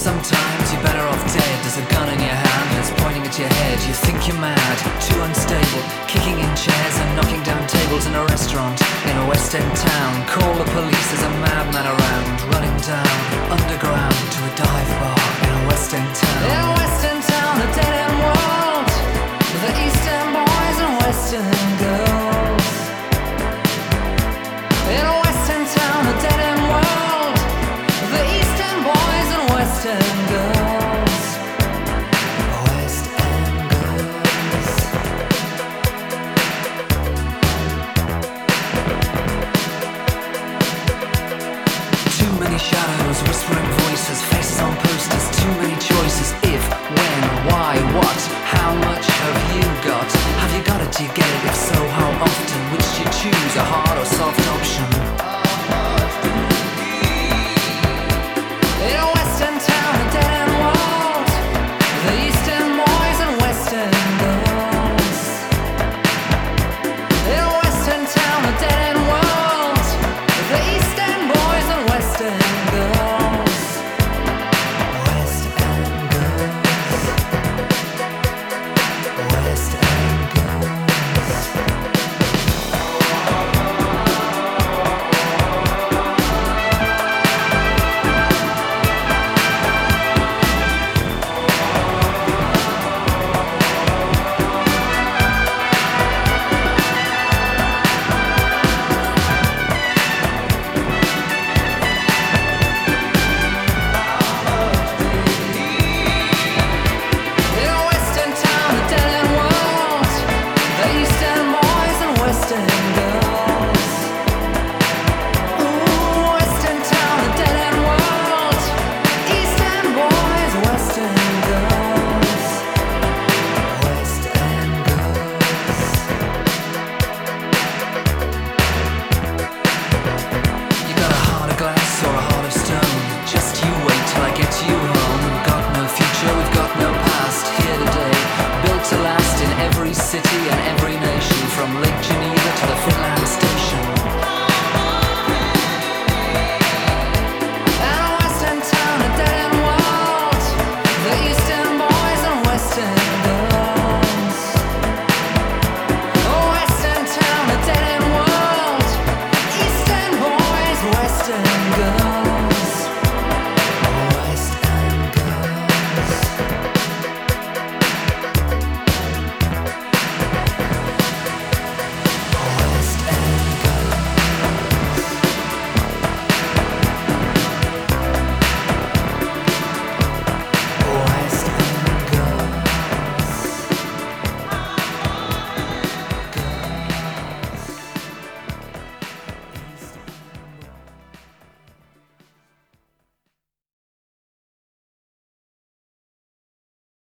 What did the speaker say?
Sometimes you're better off dead. There's a gun in your hand that's pointing at your head. You think you're mad, too unstable, kicking in chairs and knocking down tables in a restaurant in a West End town. Call the police, there's a madman around, running down underground to a dive bar in a West End town. In a West End town, a dead end world, the East End boys and West End girls. In a West End town, a dead end world, the East End boys and West End